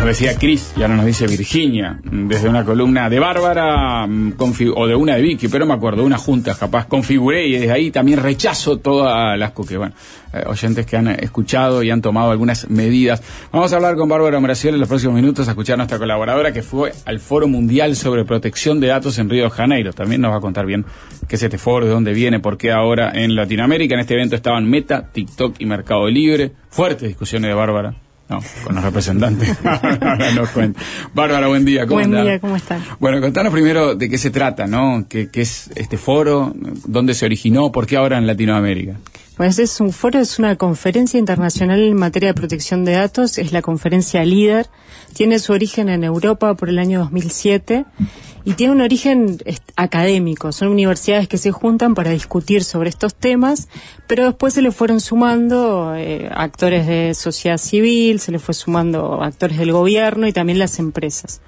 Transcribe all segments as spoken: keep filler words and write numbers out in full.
Nos decía Cris, y ahora nos dice Virginia, desde una columna de Bárbara, o de una de Vicky, pero me acuerdo, una junta capaz, configuré y desde ahí también rechazo todas las que, bueno, eh, oyentes que han escuchado y han tomado algunas medidas. Vamos a hablar con Bárbara Braciel en los próximos minutos, a escuchar a nuestra colaboradora que fue al Foro Mundial sobre Protección de Datos en Río de Janeiro. También nos va a contar bien qué es este foro, de dónde viene, por qué ahora en Latinoamérica. En este evento estaban Meta, TikTok y Mercado Libre. Fuertes discusiones de Bárbara. No, con los representantes. Nos cuenta. Bárbara, buen día. ¿Cómo Buen andás? día, ¿cómo están? Bueno, contanos primero de qué se trata, ¿no? ¿Qué, qué es este foro? ¿Dónde se originó? ¿Por qué ahora en Latinoamérica? Pues es un foro, es una conferencia internacional en materia de protección de datos, es la conferencia líder, tiene su origen en Europa por el año dos mil siete y tiene un origen académico, son universidades que se juntan para discutir sobre estos temas, pero después se le fueron sumando eh, actores de sociedad civil, se le fue sumando actores del gobierno y también las empresas.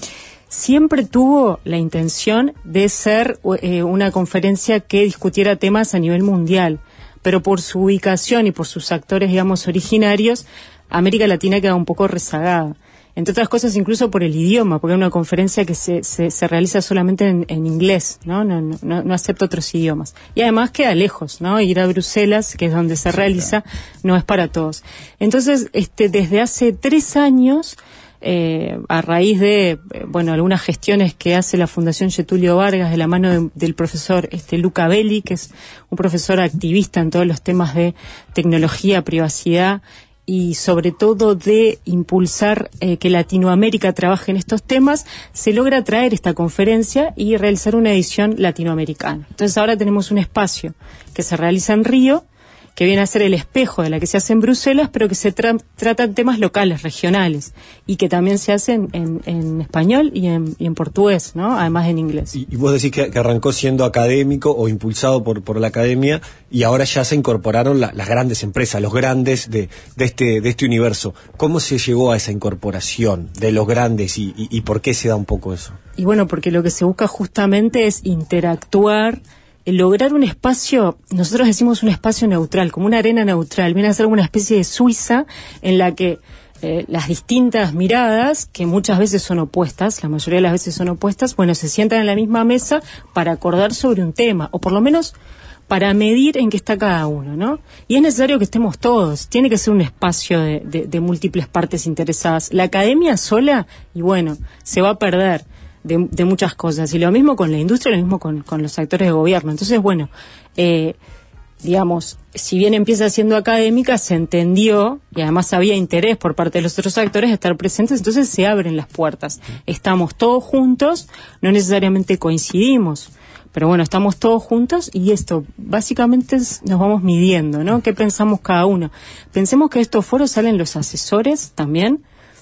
Siempre tuvo la intención de ser eh, una conferencia que discutiera temas a nivel mundial, pero por su ubicación y por sus actores, digamos, originarios, América Latina queda un poco rezagada. Entre otras cosas, incluso por el idioma, porque es una conferencia que se, se, se realiza solamente en, en inglés, ¿no? No, no, no acepta otros idiomas. Y además queda lejos, ¿no? Ir a Bruselas, que es donde se realiza, no es para todos. Entonces, este, desde hace tres años... Eh, a raíz de, eh, bueno, algunas gestiones que hace la Fundación Getulio Vargas de la mano de, del profesor este, Luca Belli, que es un profesor activista en todos los temas de tecnología, privacidad y sobre todo de impulsar eh, que Latinoamérica trabaje en estos temas, se logra traer esta conferencia y realizar una edición latinoamericana. Entonces ahora tenemos un espacio que se realiza en Río, que viene a ser el espejo de la que se hace en Bruselas, pero que se tra- tratan temas locales, regionales, y que también se hacen en, en español y en, y en portugués, ¿no? Además en inglés. Y, y vos decís que, que arrancó siendo académico o impulsado por, por la academia, y ahora ya se incorporaron la, las grandes empresas, los grandes de, de, este, de este universo. ¿Cómo se llegó a esa incorporación de los grandes y, y, y por qué se da un poco eso? Y bueno, porque lo que se busca justamente es interactuar, lograr un espacio, nosotros decimos un espacio neutral, como una arena neutral, viene a ser una especie de Suiza en la que eh, las distintas miradas, que muchas veces son opuestas, la mayoría de las veces son opuestas, bueno, se sientan en la misma mesa para acordar sobre un tema, o por lo menos para medir en qué está cada uno, ¿no? Y es necesario que estemos todos, tiene que ser un espacio de, de, de múltiples partes interesadas. La academia sola, y bueno, se va a perder De, de muchas cosas, y lo mismo con la industria, lo mismo con, con los actores de gobierno. Entonces, bueno, eh, digamos, si bien empieza siendo académica, se entendió, y además había interés por parte de los otros actores de estar presentes, entonces se abren las puertas. Estamos todos juntos, no necesariamente coincidimos, pero bueno, estamos todos juntos, y esto, básicamente es, nos vamos midiendo, ¿no? ¿Qué pensamos cada uno? Pensemos que de estos foros salen los asesores también,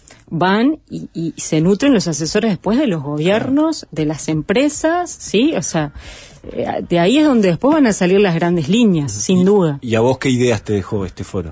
van y, y se nutren los asesores después de los gobiernos, de las empresas, ¿sí? O sea, eh, de ahí es donde después van a salir las grandes líneas, sin y, duda. ¿Y a vos qué ideas te dejó este foro?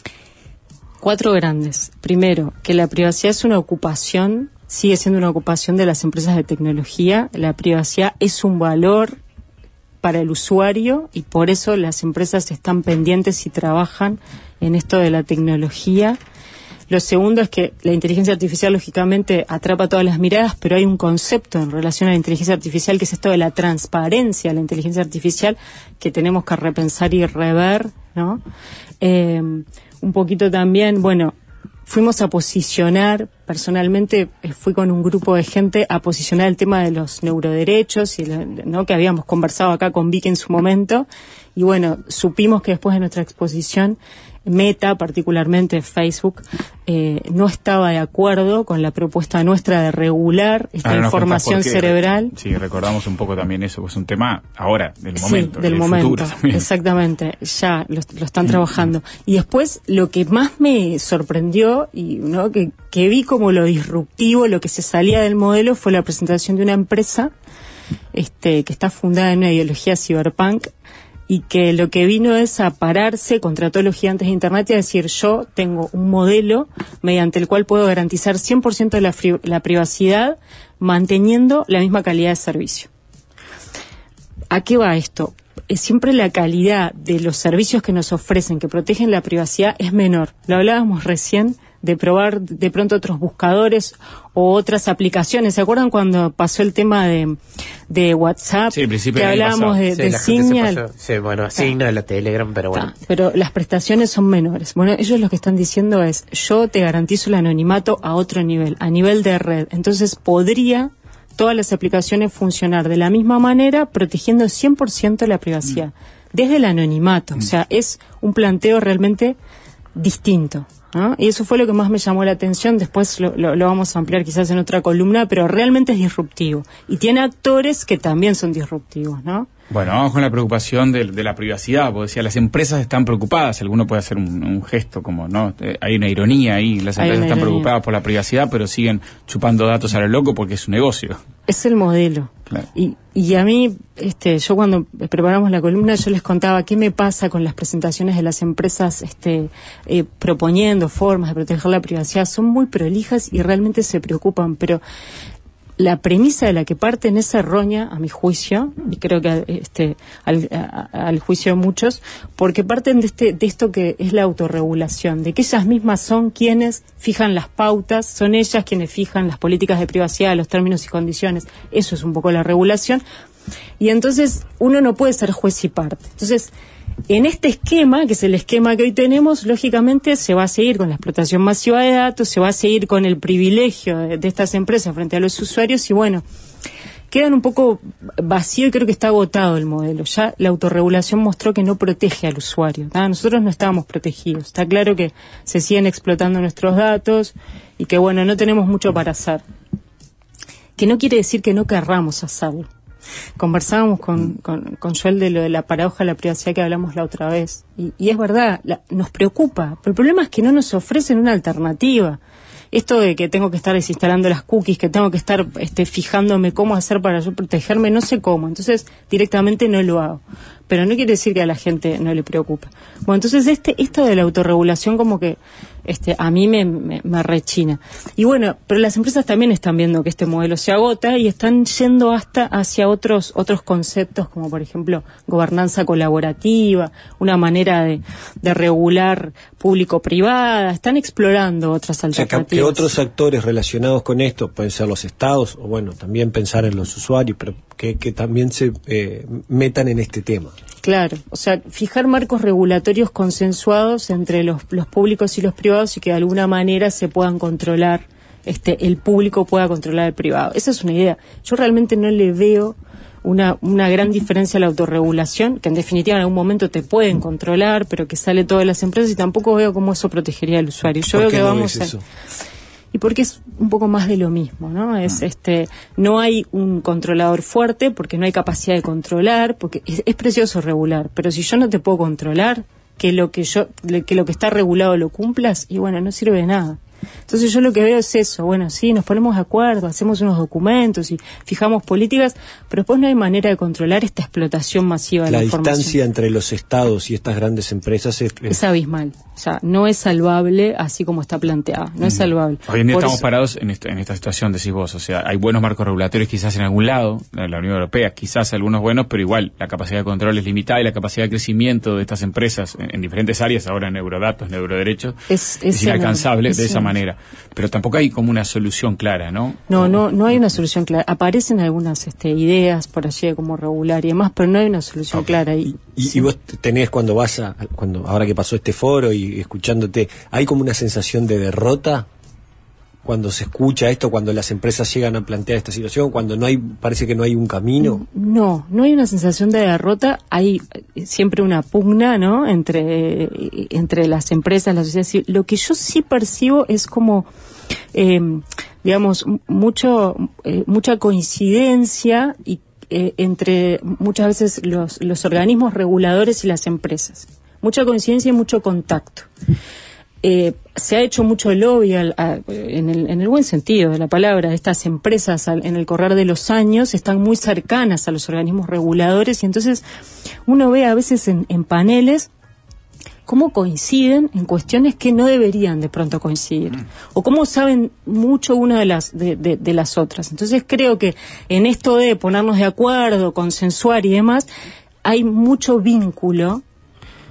Cuatro grandes. Primero, que la privacidad es una ocupación, sigue siendo una ocupación de las empresas de tecnología. La privacidad es un valor para el usuario y por eso las empresas están pendientes y trabajan en esto de la tecnología. Lo segundo es que la inteligencia artificial, lógicamente, atrapa todas las miradas, pero hay un concepto en relación a la inteligencia artificial que es esto de la transparencia de la inteligencia artificial que tenemos que repensar y rever, ¿no? Eh, un poquito también, bueno, fuimos a posicionar, personalmente eh, fui con un grupo de gente a posicionar el tema de los neuroderechos, y la, ¿no? que habíamos conversado acá con Vicky en su momento, y bueno, supimos que después de nuestra exposición, Meta, particularmente Facebook, eh, no estaba de acuerdo con la propuesta nuestra de regular esta ahora información cerebral. Sí, recordamos un poco también eso, pues es un tema ahora, del momento. Sí, del, del momento, exactamente, ya lo, lo están trabajando. Y después, lo que más me sorprendió, y no que, que vi como lo disruptivo, lo que se salía del modelo, fue la presentación de una empresa este, que está fundada en una ideología cyberpunk, y que lo que vino es a pararse contra todos los gigantes de Internet y a decir, yo tengo un modelo mediante el cual puedo garantizar cien por ciento de la, fri- la privacidad manteniendo la misma calidad de servicio. ¿A qué va esto? Es siempre la calidad de los servicios que nos ofrecen, que protegen la privacidad, es menor. Lo hablábamos recién de probar de pronto otros buscadores o otras aplicaciones. ¿Se acuerdan cuando pasó el tema de, de WhatsApp? Sí, al principio que hablábamos de, sí, de Signal. Sí, bueno, Signal, la Telegram, pero bueno. Ah, pero las prestaciones son menores. Bueno, ellos lo que están diciendo es, yo te garantizo el anonimato a otro nivel, a nivel de red. Entonces podría todas las aplicaciones funcionar de la misma manera, protegiendo cien por ciento la privacidad, mm. desde el anonimato. Mm. O sea, es un planteo realmente distinto, ¿no? Y eso fue lo que más me llamó la atención. Después lo, lo, lo vamos a ampliar quizás en otra columna, pero realmente es disruptivo. Y tiene actores que también son disruptivos, ¿no? Bueno, vamos con la preocupación de, de la privacidad, porque decía, las empresas están preocupadas, alguno puede hacer un, un gesto como, ¿no? Eh, hay una ironía ahí, las empresas están ironía. preocupadas por la privacidad, pero siguen chupando datos a lo loco porque es un negocio. Es el modelo. Claro. Y, y a mí, este, yo cuando preparamos la columna, yo les contaba qué me pasa con las presentaciones de las empresas este, eh, proponiendo formas de proteger la privacidad. Son muy prolijas y realmente se preocupan, pero la premisa de la que parten es errónea, a mi juicio, y creo que este, al, a, al juicio de muchos, porque parten de, este, de esto que es la autorregulación, de que ellas mismas son quienes fijan las pautas, son ellas quienes fijan las políticas de privacidad, los términos y condiciones. Eso es un poco la regulación. Y entonces uno no puede ser juez y parte. Entonces, en este esquema, que es el esquema que hoy tenemos, lógicamente se va a seguir con la explotación masiva de datos, se va a seguir con el privilegio de, de estas empresas frente a los usuarios y bueno, quedan un poco vacío y creo que está agotado el modelo. Ya la autorregulación mostró que no protege al usuario, ¿tá? Nosotros no estábamos protegidos. Está claro que se siguen explotando nuestros datos y que bueno, no tenemos mucho para hacer. Que no quiere decir que no querramos hacerlo. Conversábamos con, con, con Joel de lo de la paradoja de la privacidad que hablamos la otra vez y, y es verdad, la, nos preocupa, pero el problema es que no nos ofrecen una alternativa. Esto de que tengo que estar desinstalando las cookies, que tengo que estar este, fijándome cómo hacer para yo protegerme, no sé cómo, entonces directamente no lo hago. Pero no quiere decir que a la gente no le preocupa. Bueno, entonces este esto de la autorregulación como que este a mí me, me, me rechina. Y bueno, pero las empresas también están viendo que este modelo se agota y están yendo hasta hacia otros otros conceptos como por ejemplo gobernanza colaborativa, una manera de, de regular público-privada. Están explorando otras alternativas. O sea, que, que otros actores relacionados con esto pueden ser los estados o bueno, también pensar en los usuarios, pero que, que también se eh, metan en este tema. Claro, o sea, fijar marcos regulatorios consensuados entre los, los públicos y los privados y que de alguna manera se puedan controlar, este, el público pueda controlar el privado. Esa es una idea. Yo realmente no le veo una, una gran diferencia a la autorregulación, que en definitiva en algún momento te pueden controlar, pero que sale todas las empresas y tampoco veo cómo eso protegería al usuario. Yo veo que no vamos a... Y porque es un poco más de lo mismo, ¿no? Es este, no hay un controlador fuerte porque no hay capacidad de controlar, porque es, es precioso regular, pero si yo no te puedo controlar, que lo que yo, que lo que está regulado lo cumplas, y bueno, no sirve de nada. Entonces yo lo que veo es eso, bueno, sí, nos ponemos de acuerdo, hacemos unos documentos y fijamos políticas, pero después no hay manera de controlar esta explotación masiva de la, la información. La distancia entre los estados y estas grandes empresas es, es... es abismal. O sea, no es no así como está planteada, no mm. es salvable. Hoy en día Por estamos eso... parados en esta, en esta situación, decís vos, o sea, hay buenos marcos regulatorios quizás en algún lado, en la Unión Europea, quizás algunos buenos, pero igual la capacidad de control es limitada y la capacidad de crecimiento de estas empresas en, en diferentes áreas, ahora en eurodatos, en euroderechos, es, es, es inalcanzable es de esa manera. Pero tampoco hay como una solución clara, ¿no? No, no, no hay una solución clara. Aparecen algunas este, ideas por allí de cómo regular y demás, pero no hay una solución okay. clara. Y, y, sí. y vos tenés cuando vas a, cuando ahora que pasó este foro y escuchándote, ¿hay como una sensación de derrota cuando se escucha esto, cuando las empresas llegan a plantear esta situación, cuando no hay, parece que no hay un camino? No, no hay una sensación de derrota, hay siempre una pugna, ¿no? Entre, entre las empresas, la sociedad civil. Lo que yo sí percibo es como, eh, digamos, mucho, eh, mucha coincidencia y eh, entre muchas veces los, los organismos reguladores y las empresas. Mucha coincidencia y mucho contacto. Eh, se ha hecho mucho lobby al, a, en, el, en el buen sentido de la palabra. Estas empresas al, en el correr de los años están muy cercanas a los organismos reguladores y entonces uno ve a veces en, en paneles cómo coinciden en cuestiones que no deberían de pronto coincidir mm. o cómo saben mucho una de las de, de, de las otras. Entonces creo que en esto de ponernos de acuerdo, consensuar y demás, hay mucho vínculo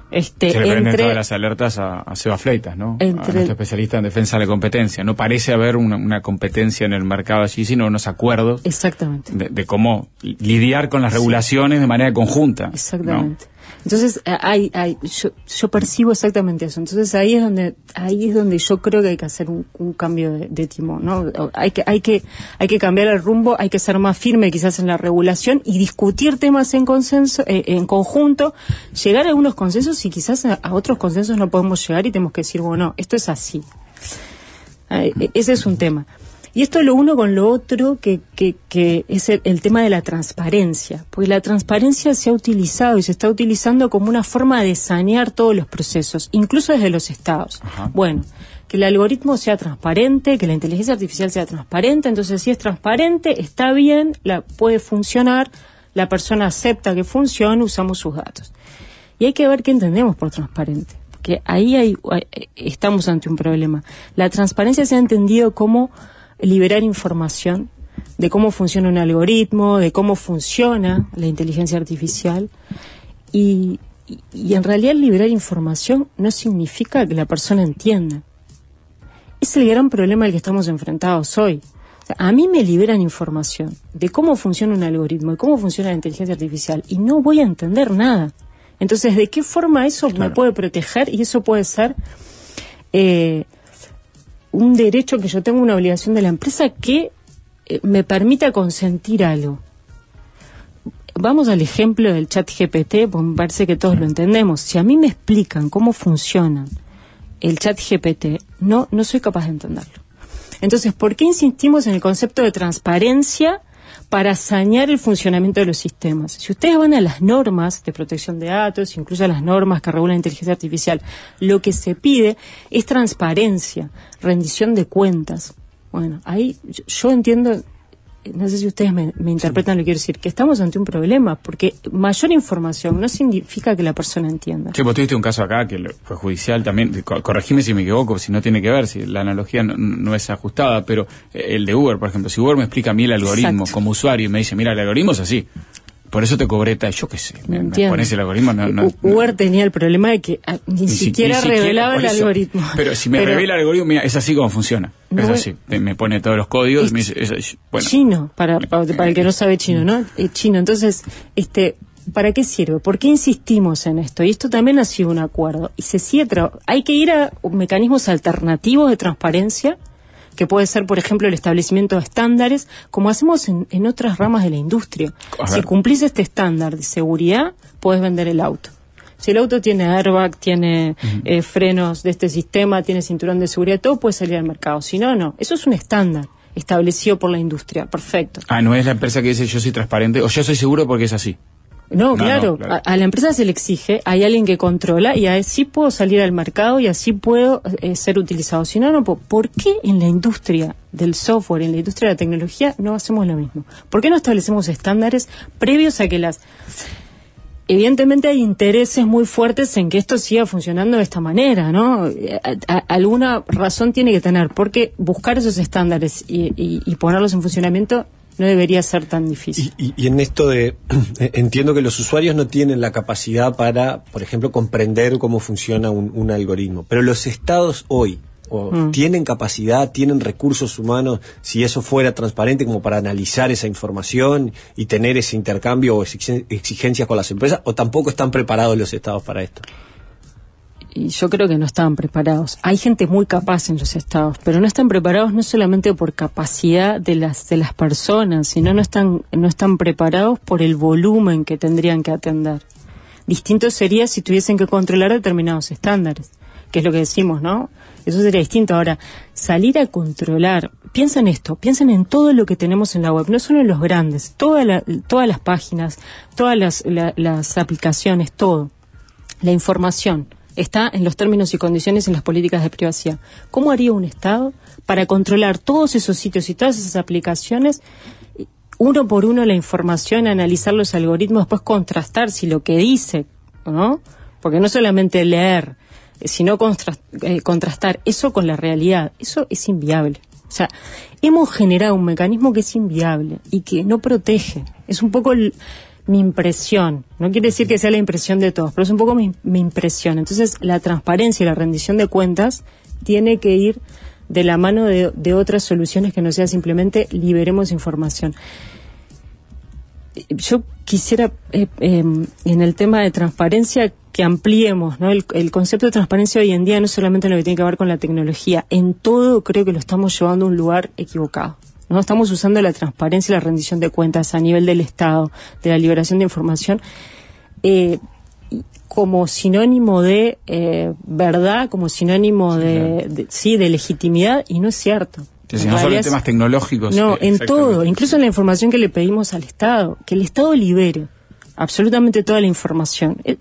Este, Se le prenden entre, todas las alertas a, a Seba Fleitas, ¿no? Entre, a nuestro especialista en defensa de la competencia. No parece haber una, una competencia en el mercado allí, sino unos acuerdos. Exactamente. De, de cómo lidiar con las regulaciones sí. de manera conjunta. Exactamente. ¿No? Entonces, hay, hay, yo, yo percibo exactamente eso. Entonces, ahí es donde, ahí es donde yo creo que hay que hacer un, un cambio de, de timón, ¿no? Hay que, hay que, hay que cambiar el rumbo, hay que ser más firme quizás en la regulación y discutir temas en consenso, eh, en conjunto, llegar a algunos consensos y quizás a, a otros consensos no podemos llegar y tenemos que decir, bueno, esto es así. Eh, ese es un tema. Y esto lo uno con lo otro, que, que, que es el, el tema de la transparencia. Porque la transparencia se ha utilizado y se está utilizando como una forma de sanear todos los procesos, incluso desde los estados. Ajá. Bueno, que el algoritmo sea transparente, que la inteligencia artificial sea transparente, entonces si es transparente, está bien, la, puede funcionar, la persona acepta que funcione, usamos sus datos. Y hay que ver qué entendemos por transparente. Porque ahí hay, estamos ante un problema. La transparencia se ha entendido como liberar información de cómo funciona un algoritmo, de cómo funciona la inteligencia artificial y, y, y en realidad liberar información no significa que la persona entienda. Es el gran problema al que estamos enfrentados hoy. O sea, a mí me liberan información de cómo funciona un algoritmo, de cómo funciona la inteligencia artificial y no voy a entender nada. Entonces, ¿de qué forma eso claro. me puede proteger? Y eso puede ser eh, un derecho que yo tengo, una obligación de la empresa que eh, me permita consentir algo. Vamos al ejemplo del chat G P T, porque me parece que todos lo entendemos. Si a mí me explican cómo funciona el chat G P T, no, no soy capaz de entenderlo. Entonces, ¿por qué insistimos en el concepto de transparencia para sanear el funcionamiento de los sistemas? Si ustedes van a las normas de protección de datos, incluso a las normas que regulan la inteligencia artificial, lo que se pide es transparencia, rendición de cuentas. Bueno, ahí yo, yo entiendo, no sé si ustedes me, me interpretan sí. lo que quiero decir, que estamos ante un problema, porque mayor información no significa que la persona entienda. Sí, vos tuviste un caso acá que fue judicial también, corregime si me equivoco, si no tiene que ver, si la analogía no, no es ajustada, pero el de Uber, por ejemplo, si Uber me explica a mí el algoritmo Exacto. como usuario y me dice, mira, el algoritmo es así, por eso te cobré tal, yo qué sé, me, me pones el algoritmo. No, no, Uber no. tenía el problema de que ah, ni, ni siquiera ni revelaba siquiera, el eso, algoritmo. Pero si me pero, revela el algoritmo, mira, es así como funciona. No, es así, me pone todos los códigos. Es, me dice, es, bueno. Chino, para, para, para el que no sabe chino, ¿no? Eh, chino, entonces, este, ¿para qué sirve? ¿Por qué insistimos en esto? Y esto también ha sido un acuerdo. Y se sigue tra- hay que ir a mecanismos alternativos de transparencia, que puede ser, por ejemplo, el establecimiento de estándares, como hacemos en, en otras ramas de la industria. Si cumplís este estándar de seguridad, podés vender el auto. Si el auto tiene airbag, tiene uh-huh. eh, frenos de este sistema, tiene cinturón de seguridad, todo puede salir al mercado. Si no, no. Eso es un estándar establecido por la industria. Perfecto. Ah, no es la empresa que dice yo soy transparente o yo soy seguro porque es así. No, no, claro, no, claro. A, a la empresa se le exige, hay alguien que controla y así puedo salir al mercado y así puedo eh, ser utilizado. Si no, no puedo. ¿Por qué en la industria del software, en la industria de la tecnología, no hacemos lo mismo? ¿Por qué no establecemos estándares previos a que las... Evidentemente hay intereses muy fuertes en que esto siga funcionando de esta manera, ¿no? A, a, alguna razón tiene que tener, porque buscar esos estándares y, y, y ponerlos en funcionamiento no debería ser tan difícil. Y, y, y en esto de, entiendo que los usuarios no tienen la capacidad para, por ejemplo, comprender cómo funciona un, un algoritmo, pero los estados hoy o mm. tienen capacidad, tienen recursos humanos, si eso fuera transparente, como para analizar esa información y tener ese intercambio o exigencias con las empresas, o tampoco están preparados los estados para esto. Y yo creo que no estaban preparados. Hay gente muy capaz en los estados, pero no están preparados no solamente por capacidad de las de las personas, sino no están no están preparados por el volumen que tendrían que atender. Distinto sería si tuviesen que controlar determinados estándares, que es lo que decimos, ¿no? Eso sería distinto. Ahora, salir a controlar, piensa en esto, piensen en todo lo que tenemos en la web, no solo en los grandes, toda la, todas las páginas, todas las, la, las aplicaciones, todo, la información está en los términos y condiciones en las políticas de privacidad. ¿Cómo haría un Estado para controlar todos esos sitios y todas esas aplicaciones, uno por uno la información, analizar los algoritmos, después contrastar si lo que dice, ¿no? Porque no solamente leer, sino contrast, eh, contrastar eso con la realidad, eso es inviable. O sea, hemos generado un mecanismo que es inviable y que no protege. Es un poco el, mi impresión. No quiere decir que sea la impresión de todos, pero es un poco mi, mi impresión. Entonces, la transparencia y la rendición de cuentas tiene que ir de la mano de, de otras soluciones que no sea simplemente liberemos información. Yo quisiera, eh, eh, en el tema de transparencia, que ampliemos, ¿no? El, el concepto de transparencia hoy en día no solamente en lo que tiene que ver con la tecnología, en todo creo que lo estamos llevando a un lugar equivocado, ¿no? Estamos usando la transparencia y la rendición de cuentas a nivel del Estado, de la liberación de información, eh, como sinónimo de eh, verdad, como sinónimo de, de, sí, de legitimidad, y no es cierto. Sí, sí, no solo en temas tecnológicos. No, en todo, incluso en la información que le pedimos al Estado, que el Estado libere absolutamente toda la información. Eh,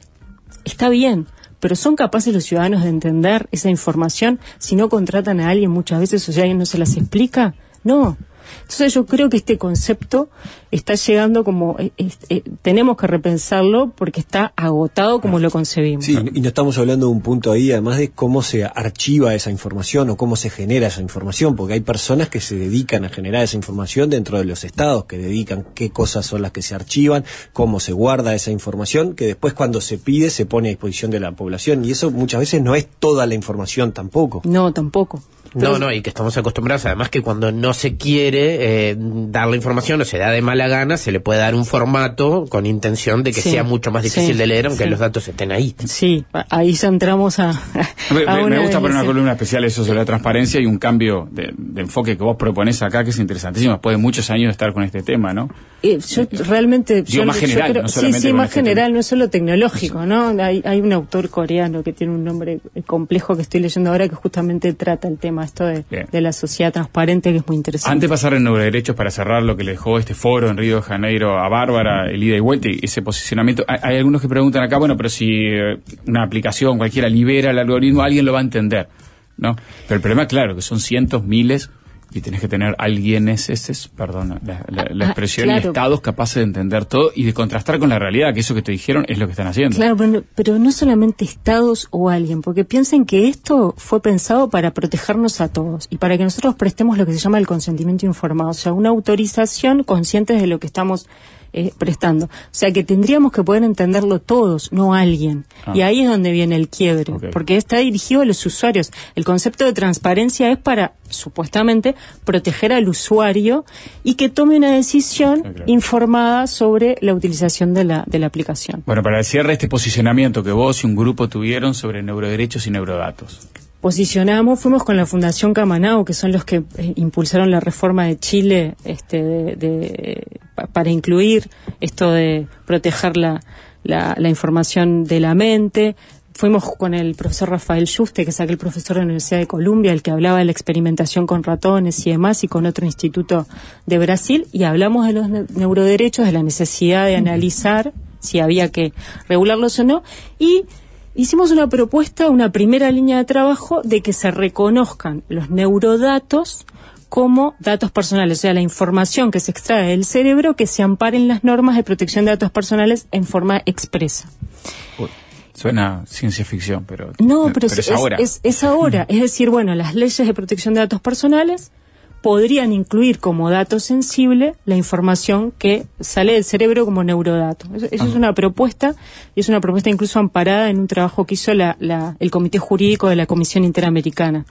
está bien, pero ¿son capaces los ciudadanos de entender esa información si no contratan a alguien muchas veces o si alguien no se las explica? No. Entonces yo creo que este concepto está llegando como... Eh, eh, tenemos que repensarlo porque está agotado como lo concebimos. Sí, y no estamos hablando de un punto ahí, además de cómo se archiva esa información o cómo se genera esa información, porque hay personas que se dedican a generar esa información dentro de los estados, que dedican qué cosas son las que se archivan, cómo se guarda esa información, que después cuando se pide se pone a disposición de la población, y eso muchas veces no es toda la información tampoco. No, tampoco. No, no, y que estamos acostumbrados, además que cuando no se quiere eh, dar la información o se da de mala gana, se le puede dar un formato con intención de que sí, sea mucho más difícil sí, de leer, aunque sí. los datos estén ahí. Sí, ahí ya entramos a... a me, me gusta poner una ese... columna especial eso sobre la transparencia y un cambio de, de enfoque que vos proponés acá, que es interesantísimo, después de muchos años de estar con este tema, ¿no? Eh, yo realmente... Digo, yo, más general, yo creo, no solamente Sí, sí, más este general, tema. no es solo tecnológico, ¿no? Hay, hay un autor coreano que tiene un nombre complejo que estoy leyendo ahora que justamente trata el tema, esto de... de la sociedad transparente, que es muy interesante. Antes de pasar en Neuroderechos, para cerrar lo que le dejó este foro en Río de Janeiro a Bárbara, el ida y vuelta y ese posicionamiento, hay, hay algunos que preguntan acá, bueno, pero si eh, una aplicación cualquiera libera el algoritmo, alguien lo va a entender, ¿no? Pero el problema, claro, que son cientos, miles, y tenés que tener alguienes, ese, perdón, la, la, la expresión, ah, claro. y estados capaces de entender todo y de contrastar con la realidad, que eso que te dijeron es lo que están haciendo. Claro, pero, pero no solamente estados o alguien, porque piensen que esto fue pensado para protegernos a todos y para que nosotros prestemos lo que se llama el consentimiento informado, o sea, una autorización conscientes de lo que estamos eh, prestando. O sea, que tendríamos que poder entenderlo todos, no alguien. Ah. Y ahí es donde viene el quiebre, okay. porque está dirigido a los usuarios. El concepto de transparencia es para, supuestamente, proteger al usuario y que tome una decisión okay. informada sobre la utilización de la, de la aplicación. Bueno, para el cierre, este posicionamiento que vos y un grupo tuvieron sobre neuroderechos y neurodatos. Posicionamos, fuimos con la Fundación Camanao, que son los que eh, impulsaron la reforma de Chile este, de, de, pa, para incluir esto de proteger la, la, la información de la mente. Fuimos con el profesor Rafael Yuste, que es aquel profesor de la Universidad de Columbia, el que hablaba de la experimentación con ratones y demás, y con otro instituto de Brasil, y hablamos de los ne- neuroderechos, de la necesidad de analizar si había que regularlos o no, y hicimos una propuesta, una primera línea de trabajo de que se reconozcan los neurodatos como datos personales, o sea, la información que se extrae del cerebro que se amparen las normas de protección de datos personales en forma expresa. Uy, suena ciencia ficción, pero... No, pero, pero es, es ahora. Es, es ahora. Es decir, bueno, las leyes de protección de datos personales podrían incluir como dato sensible la información que sale del cerebro como neurodato. Eso, eso es una propuesta, y es una propuesta incluso amparada en un trabajo que hizo la, la, el Comité Jurídico de la Comisión Interamericana.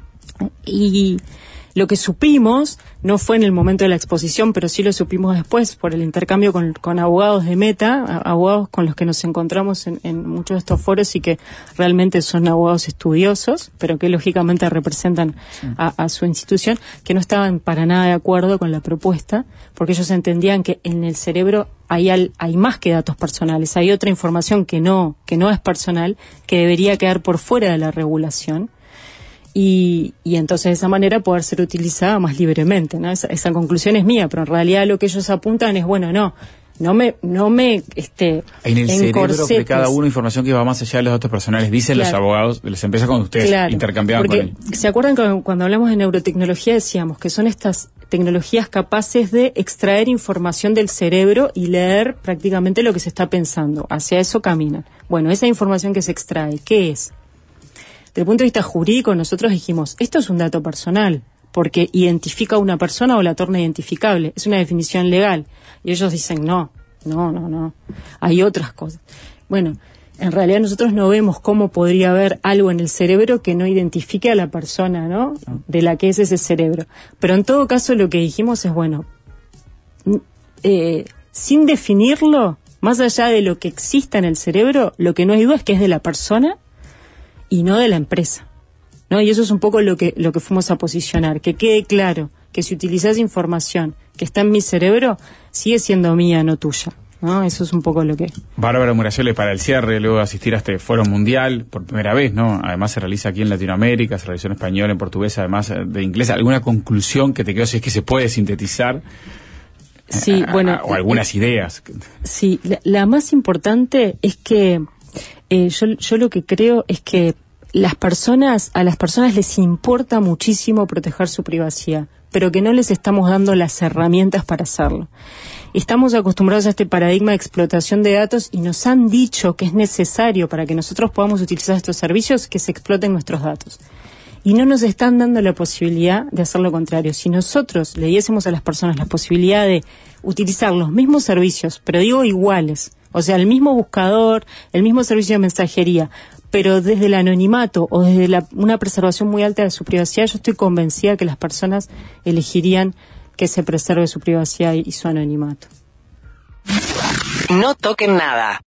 Y lo que supimos, no fue en el momento de la exposición, pero sí lo supimos después por el intercambio con, con abogados de Meta, abogados con los que nos encontramos en, en muchos de estos foros y que realmente son abogados estudiosos, pero que lógicamente representan a, a su institución, que no estaban para nada de acuerdo con la propuesta, porque ellos entendían que en el cerebro hay, al, hay más que datos personales, hay otra información que no, que no es personal, que debería quedar por fuera de la regulación. Y, y entonces de esa manera poder ser utilizada más libremente, ¿no? Esa, esa conclusión es mía, pero en realidad lo que ellos apuntan es, bueno, no, no me, no me, este, en el cerebro de cada uno información que va más allá de los datos personales, dicen claro. los abogados de las empresas cuando ustedes claro. intercambiaban Porque, con él. ¿se acuerdan que cuando hablamos de neurotecnología decíamos que son estas tecnologías capaces de extraer información del cerebro y leer prácticamente lo que se está pensando? Hacia eso caminan. Bueno, esa información que se extrae, ¿qué es? Desde el punto de vista jurídico, nosotros dijimos, esto es un dato personal, porque identifica a una persona o la torna identificable, es una definición legal. Y ellos dicen, no, No, no, no. Hay otras cosas. Bueno, en realidad nosotros no vemos cómo podría haber algo en el cerebro que no identifique a la persona, ¿no? De la que es ese cerebro. Pero en todo caso lo que dijimos es, bueno, eh, sin definirlo, más allá de lo que exista en el cerebro, lo que no hay duda es que es de la persona y no de la empresa, ¿no? Y eso es un poco lo que, lo que fuimos a posicionar, que quede claro que si utilizás información que está en mi cerebro, sigue siendo mía, no tuya. ¿No? Eso es un poco lo que... Bárbara Muraciole, para el cierre, luego de asistir a este foro mundial, por primera vez, ¿no? Además se realiza aquí en Latinoamérica, se realizó en español, en portugués, además de inglés. ¿Alguna conclusión que te quedó, si es que se puede sintetizar? Sí, eh, bueno... O algunas eh, ideas. Sí, la, la más importante es que eh, yo, yo lo que creo es que las personas, a las personas les importa muchísimo proteger su privacidad, pero que no les estamos dando las herramientas para hacerlo. Estamos acostumbrados a este paradigma de explotación de datos y nos han dicho que es necesario para que nosotros podamos utilizar estos servicios que se exploten nuestros datos. Y no nos están dando la posibilidad de hacer lo contrario. Si nosotros le diésemos a las personas la posibilidad de utilizar los mismos servicios, pero digo iguales, o sea, el mismo buscador, el mismo servicio de mensajería, pero desde el anonimato o desde la, una preservación muy alta de su privacidad, yo estoy convencida que las personas elegirían que se preserve su privacidad y su anonimato. No toquen nada.